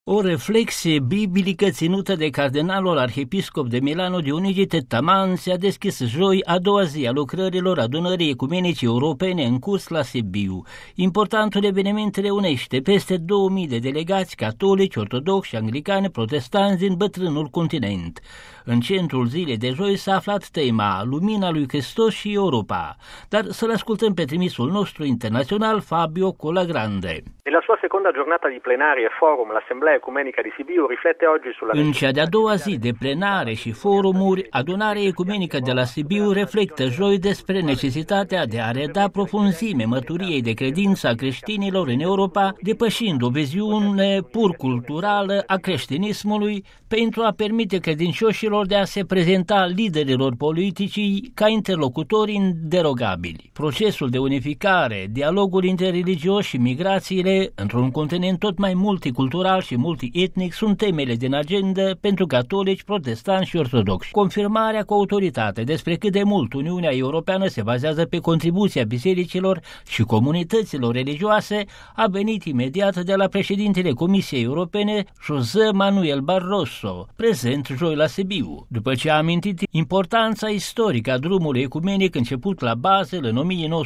O reflexie biblică ținută de cardinalul arhiepiscop de Milano Dionigi Tettaman se-a deschis joi, a doua zi a lucrărilor adunării ecumenice europene în curs la Sibiu. Importantul eveniment reunește peste 2000 de delegați catolici, ortodoxi, anglicani, protestanți din bătrânul continent. În centrul zilei de joi s-a aflat tema Lumina lui Hristos și Europa. Dar să-l ascultăm pe trimisul nostru internațional Fabio Colagrande. Nella sua seconda giornata di plenarie e forum, l'Assemblea Ecumenica di Sibiu riflette oggi sulla... În cea de-a doua zi de plenare și forumuri, adunarea ecumenică de la Sibiu reflectă joi despre necesitatea de a reda profunzime măturiei de credință a creștinilor în Europa, depășind o viziune pur culturală a creștinismului, pentru a permite credincioșilor de a se prezenta liderilor politicii ca interlocutori inderogabili. Procesul de unificare, dialogul interreligios și migrațiile într-un continent tot mai multicultural și multietnic sunt temele din agenda pentru catolici, protestanți și ortodoxi. Confirmarea cu autoritate despre cât de mult Uniunea Europeană se bazează pe contribuția bisericilor și comunităților religioase a venit imediat de la președintele Comisiei Europene, José Manuel Barroso, prezent joi la Sibiu. După ce a amintit importanța istorică a drumului ecumenic început la Basel în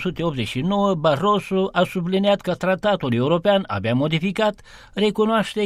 1989, Barroso a subliniat că tratatul european, abia modificat, recunoaște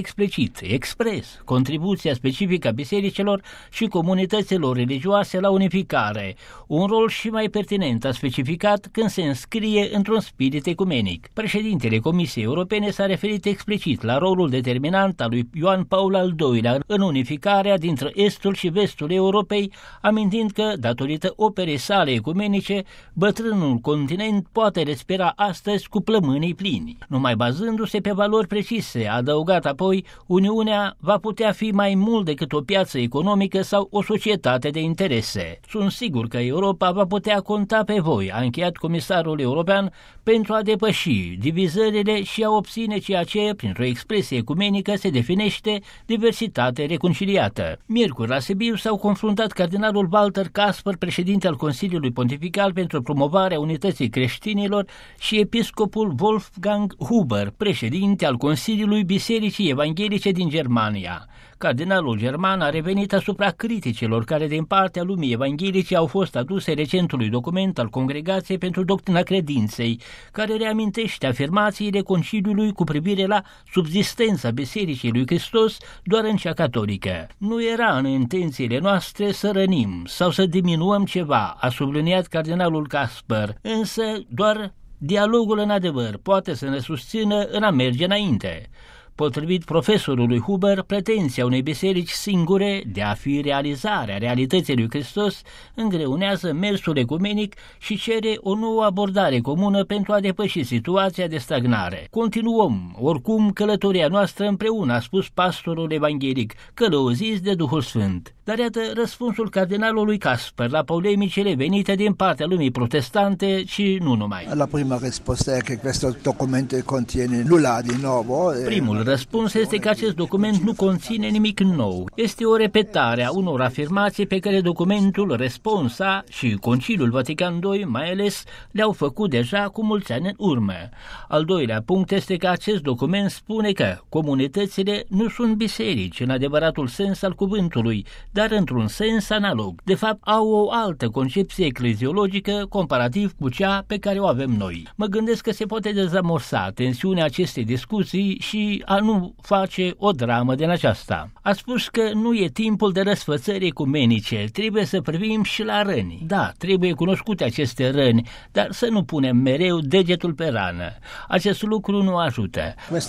expres, contribuția specifică a bisericilor și comunităților religioase la unificare, un rol și mai pertinent a specificat când se înscrie într-un spirit ecumenic. Președintele Comisiei Europene s-a referit explicit la rolul determinant al lui Ioan Paul al II-lea în unificarea dintre estul și vestul Europei, amintind că, datorită operei sale ecumenice, bătrânul continent poate respira astăzi cu plămânii plini. Numai bazându-se pe valori precise, a adăugat apoi, Uniunea va putea fi mai mult decât o piață economică sau o societate de interese. Sunt sigur că Europa va putea conta pe voi, a încheiat comisarul european, pentru a depăși divizările și a obține ceea ce, printr-o expresie ecumenică, se definește diversitate reconciliată. Miercuri la Sibiu s-au confruntat cardinalul Walter Kasper, președinte al Consiliului Pontifical pentru promovarea unității creștinilor, și episcopul Wolfgang Huber, președinte al Consiliului Bisericii Evanghelice din Germania. Cardinalul german a revenit asupra criticilor care din partea lumii evanghelice au fost aduse recentului document al Congregației pentru Doctrina Credinței, care reamintește afirmațiile Conciliului cu privire la subzistența Bisericii lui Hristos doar în cea catolică. Nu era în intențiile noastre să rănim sau să diminuăm ceva, a subliniat cardinalul Kasper, însă doar dialogul în adevăr poate să ne susțină în a merge înainte. Potrivit profesorului Huber, pretenția unei biserici singure de a fi realizarea realității lui Hristos îngreunează mersul ecumenic și cere o nouă abordare comună pentru a depăși situația de stagnare. Continuăm, oricum, călătoria noastră împreună, a spus pastorul evanghelic, călăuziți de Duhul Sfânt. Dar iată răspunsul cardinalului Kasper la polemicile venite din partea lumii protestante și nu numai. La prima risposta è che questo documento contiene nulla di nuovo. Primul răspuns este că acest document nu conține nimic nou. Este o repetare a unor afirmații pe care documentul Responsa și Conciliul Vatican II mai ales le-au făcut deja cu mulți ani în urmă. Al doilea punct este că acest document spune că comunitățile nu sunt biserici în adevăratul sens al cuvântului, dar într-un sens analog. De fapt, au o altă concepție ecleziologică comparativ cu cea pe care o avem noi. Mă gândesc că se poate dezamorsa tensiunea acestei discuții și a nu face o dramă din aceasta. A spus că nu e timpul de răsfățări ecumenice, trebuie să privim și la răni. Da, trebuie cunoscute aceste răni, dar să nu punem mereu degetul pe rană. Acest lucru nu ajută.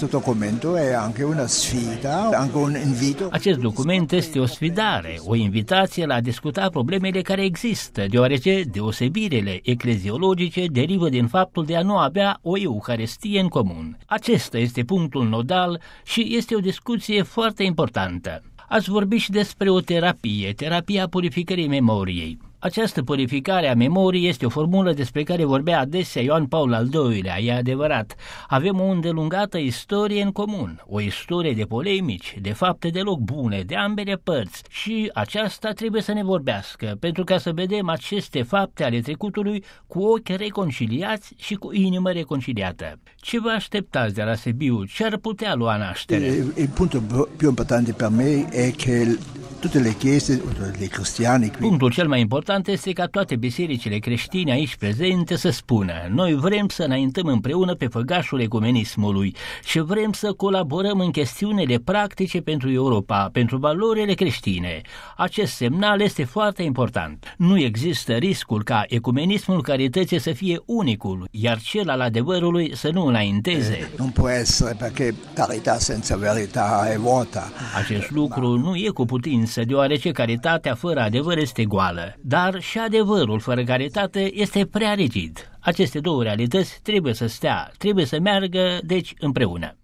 Acest document este o sfidare, o invitație la a discuta problemele care există, deoarece deosebirile ecleziologice derivă din faptul de a nu avea o euharistie în comun. Acesta este punctul nodal și este o discuție foarte importantă. Ați vorbit și despre o terapia purificării memoriei. Această purificare a memoriei este o formulă despre care vorbea adesea Ioan Paul al II-lea, e adevărat. Avem o îndelungată istorie în comun, o istorie de polemici, de fapte deloc bune, de ambele părți și aceasta trebuie să ne vorbească, pentru ca să vedem aceste fapte ale trecutului cu ochi reconciliați și cu inimă reconciliată. Ce vă așteptați de la Sibiu? Ce ar putea lua naștere? Il punto più importante per me è che tutte le chiese, le cristiani... Punctul cel mai important este ca toate bisericile creștine aici prezente să spună: noi vrem să înaintăm împreună pe făgașul ecumenismului și vrem să colaborăm în chestiunile practice pentru Europa, pentru valorile creștine. Acest semnal este foarte important. Nu există riscul ca ecumenismul carității să fie unicul, iar cel al adevărului să nu înainteze. Nu può essere, perché carità senza verità è vuota. Acest lucru nu e cu putință, deoarece caritatea fără adevăr este goală, dar și adevărul fără caritate este prea rigid. Aceste două realități trebuie să stea, trebuie să meargă, deci, împreună.